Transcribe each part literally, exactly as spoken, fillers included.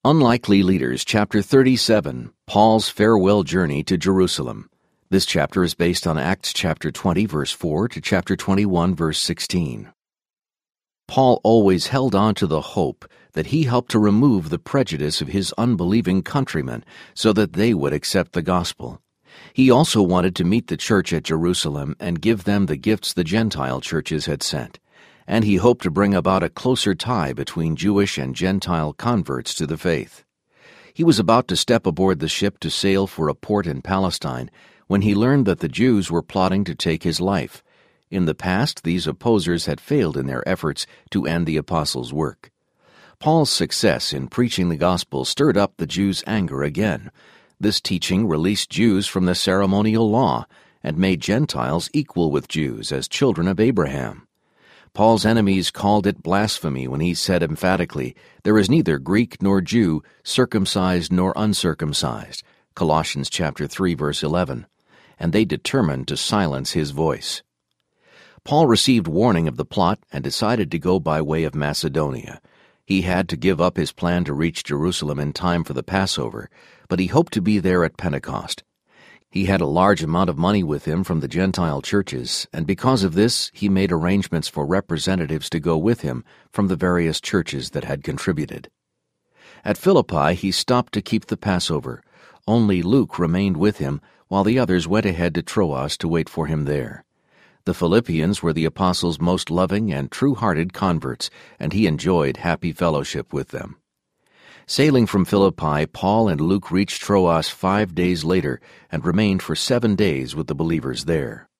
Unlikely Leaders, Chapter thirty-seven, Paul's Farewell Journey to Jerusalem. This chapter is based on Acts chapter twenty, verse four to chapter twenty-one, verse sixteen. Paul always held on to the hope that he helped to remove the prejudice of his unbelieving countrymen so that they would accept the gospel. He also wanted to meet the church at Jerusalem and give them the gifts the Gentile churches had sent, and he hoped to bring about a closer tie between Jewish and Gentile converts to the faith. He was about to step aboard the ship to sail for a port in Palestine when he learned that the Jews were plotting to take his life. In the past, these opposers had failed in their efforts to end the apostles' work. Paul's success in preaching the gospel stirred up the Jews' anger again. This teaching released Jews from the ceremonial law and made Gentiles equal with Jews as children of Abraham. Paul's enemies called it blasphemy when he said emphatically, "There is neither Greek nor Jew, circumcised nor uncircumcised," Colossians chapter three, verse eleven, and they determined to silence his voice. Paul received warning of the plot and decided to go by way of Macedonia. He had to give up his plan to reach Jerusalem in time for the Passover, but he hoped to be there at Pentecost. He had a large amount of money with him from the Gentile churches, and because of this, he made arrangements for representatives to go with him from the various churches that had contributed. At Philippi, he stopped to keep the Passover. Only Luke remained with him, while the others went ahead to Troas to wait for him there. The Philippians were the apostles' most loving and true-hearted converts, and he enjoyed happy fellowship with them. Sailing from Philippi, Paul and Luke reached Troas five days later and remained for seven days with the believers there.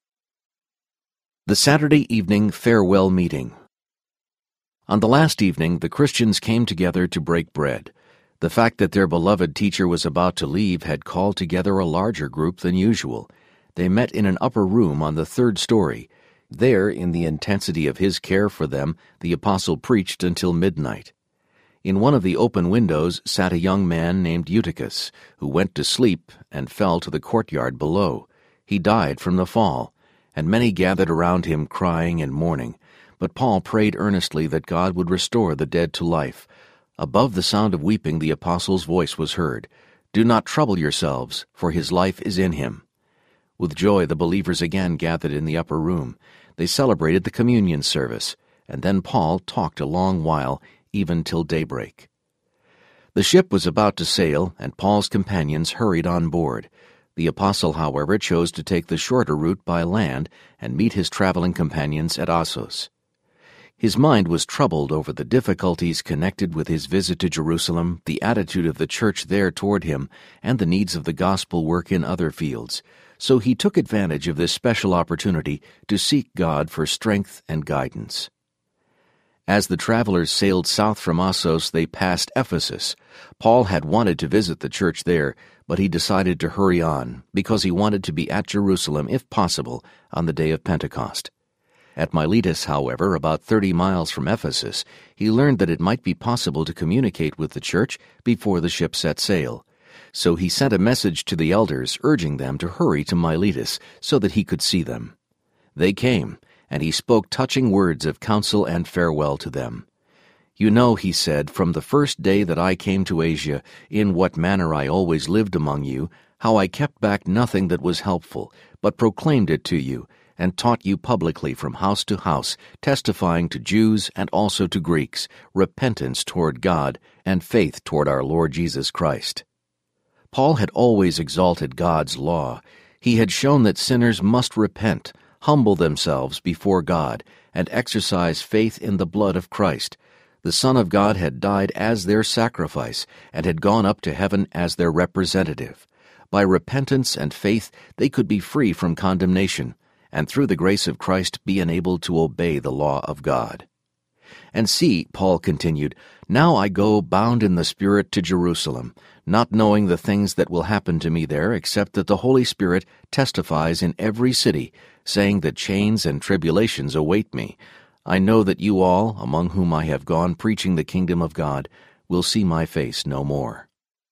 The Saturday evening farewell meeting. On the last evening, the Christians came together to break bread. The fact that their beloved teacher was about to leave had called together a larger group than usual. They met in an upper room on the third story. There, in the intensity of his care for them, the apostle preached until midnight. In one of the open windows sat a young man named Eutychus, who went to sleep and fell to the courtyard below. He died from the fall, and many gathered around him crying and mourning. But Paul prayed earnestly that God would restore the dead to life. Above the sound of weeping, the apostle's voice was heard, "Do not trouble yourselves, for his life is in him." With joy, the believers again gathered in the upper room. They celebrated the communion service, and then Paul talked a long while, even till daybreak. The ship was about to sail, and Paul's companions hurried on board. The apostle, however, chose to take the shorter route by land and meet his traveling companions at Assos. His mind was troubled over the difficulties connected with his visit to Jerusalem, the attitude of the church there toward him, and the needs of the gospel work in other fields. So he took advantage of this special opportunity to seek God for strength and guidance. As the travelers sailed south from Assos, they passed Ephesus. Paul had wanted to visit the church there, but he decided to hurry on because he wanted to be at Jerusalem, if possible, on the day of Pentecost. At Miletus, however, about thirty miles from Ephesus, he learned that it might be possible to communicate with the church before the ship set sail. So he sent a message to the elders urging them to hurry to Miletus so that he could see them. They came, and he spoke touching words of counsel and farewell to them. "You know," he said, "from the first day that I came to Asia, in what manner I always lived among you, how I kept back nothing that was helpful, but proclaimed it to you, and taught you publicly from house to house, testifying to Jews and also to Greeks, repentance toward God and faith toward our Lord Jesus Christ." Paul had always exalted God's law. He had shown that sinners must repent, humble themselves before God, and exercise faith in the blood of Christ. The Son of God had died as their sacrifice and had gone up to heaven as their representative. By repentance and faith they could be free from condemnation, and through the grace of Christ be enabled to obey the law of God. "And see," Paul continued, "now I go bound in the Spirit to Jerusalem, not knowing the things that will happen to me there, except that the Holy Spirit testifies in every city, saying that chains and tribulations await me. I know that you all, among whom I have gone preaching the kingdom of God, will see my face no more."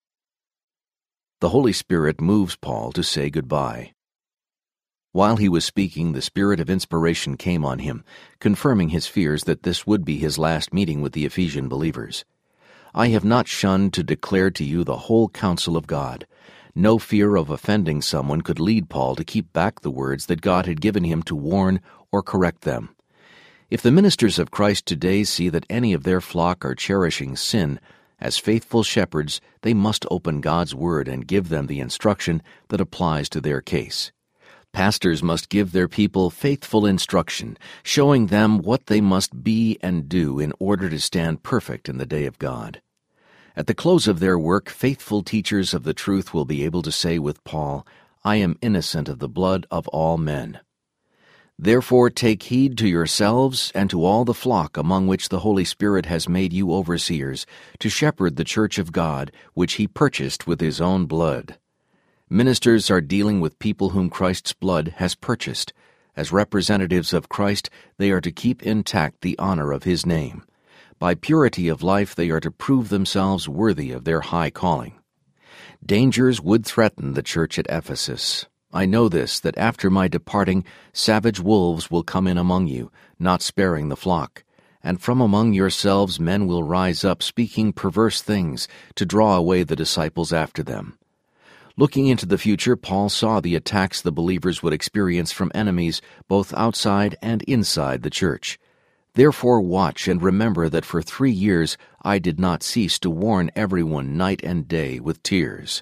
The Holy Spirit moves Paul to say goodbye. While he was speaking, the spirit of inspiration came on him, confirming his fears that this would be his last meeting with the Ephesian believers. I have not shunned to declare to you the whole counsel of God. No fear of offending someone could lead Paul to keep back the words that God had given him to warn or correct them. If the ministers of Christ today see that any of their flock are cherishing sin, as faithful shepherds, they must open God's Word and give them the instruction that applies to their case. Pastors must give their people faithful instruction, showing them what they must be and do in order to stand perfect in the day of God. At the close of their work, faithful teachers of the truth will be able to say with Paul, "I am innocent of the blood of all men." Therefore take heed to yourselves and to all the flock among which the Holy Spirit has made you overseers, to shepherd the church of God, which he purchased with his own blood. Ministers are dealing with people whom Christ's blood has purchased. As representatives of Christ, they are to keep intact the honor of his name. By purity of life, they are to prove themselves worthy of their high calling. Dangers would threaten the church at Ephesus. I know this, that after my departing, savage wolves will come in among you, not sparing the flock. And from among yourselves men will rise up, speaking perverse things, to draw away the disciples after them. Looking into the future, Paul saw the attacks the believers would experience from enemies both outside and inside the church. Therefore watch and remember that for three years I did not cease to warn everyone night and day with tears.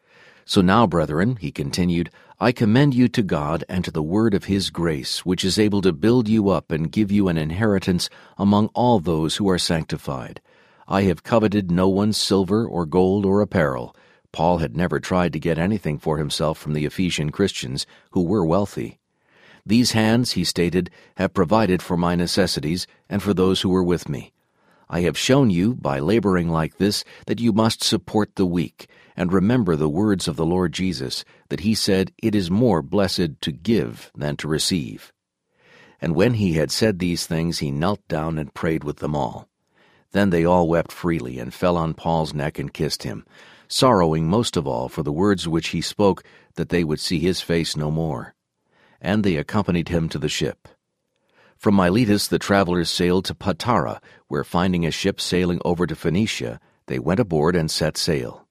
So now, brethren, he continued, I commend you to God and to the word of his grace, which is able to build you up and give you an inheritance among all those who are sanctified. I have coveted no one's silver or gold or apparel. Paul had never tried to get anything for himself from the Ephesian Christians, who were wealthy. These hands, he stated, have provided for my necessities and for those who were with me. I have shown you, by laboring like this, that you must support the weak, and remember the words of the Lord Jesus, that he said, It is more blessed to give than to receive. And when he had said these things, he knelt down and prayed with them all. Then they all wept freely and fell on Paul's neck and kissed him, sorrowing most of all for the words which he spoke, that they would see his face no more. And they accompanied him to the ship. From Miletus the travelers sailed to Patara, where finding a ship sailing over to Phoenicia, they went aboard and set sail.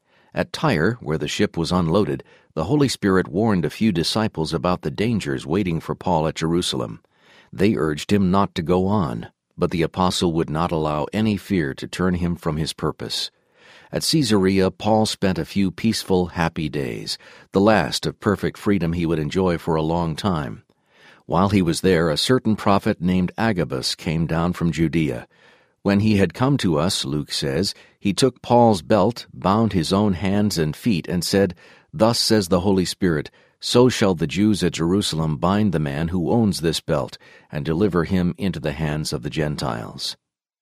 At Tyre, where the ship was unloaded, the Holy Spirit warned a few disciples about the dangers waiting for Paul at Jerusalem. They urged him not to go on, but the apostle would not allow any fear to turn him from his purpose. At Caesarea, Paul spent a few peaceful, happy days, the last of perfect freedom he would enjoy for a long time. While he was there, a certain prophet named Agabus came down from Judea. When he had come to us, Luke says, he took Paul's belt, bound his own hands and feet, and said, Thus says the Holy Spirit, So shall the Jews at Jerusalem bind the man who owns this belt, and deliver him into the hands of the Gentiles.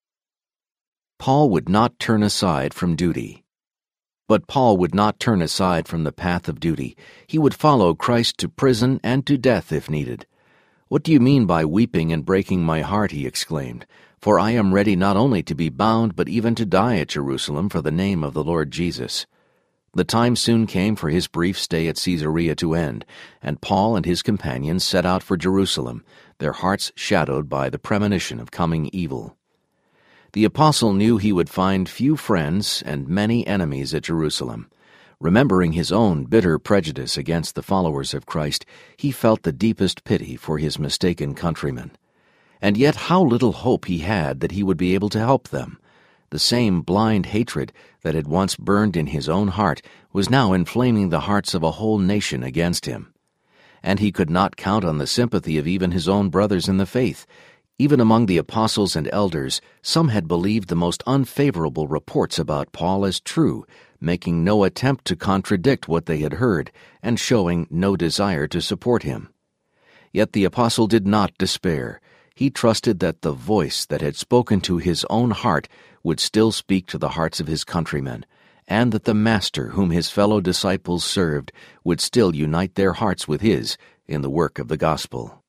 Paul would not turn aside from duty. But Paul would not turn aside from the path of duty. He would follow Christ to prison and to death if needed. What do you mean by weeping and breaking my heart? He exclaimed. For I am ready not only to be bound, but even to die at Jerusalem for the name of the Lord Jesus. The time soon came for his brief stay at Caesarea to end, and Paul and his companions set out for Jerusalem, their hearts shadowed by the premonition of coming evil. The apostle knew he would find few friends and many enemies at Jerusalem. Remembering his own bitter prejudice against the followers of Christ, he felt the deepest pity for his mistaken countrymen. And yet how little hope he had that he would be able to help them. The same blind hatred that had once burned in his own heart was now inflaming the hearts of a whole nation against him. And he could not count on the sympathy of even his own brothers in the faith. Even among the apostles and elders, some had believed the most unfavorable reports about Paul as true, making no attempt to contradict what they had heard, and showing no desire to support him. Yet the apostle did not despair. He trusted that the voice that had spoken to his own heart would still speak to the hearts of his countrymen, and that the Master whom his fellow disciples served would still unite their hearts with his in the work of the gospel.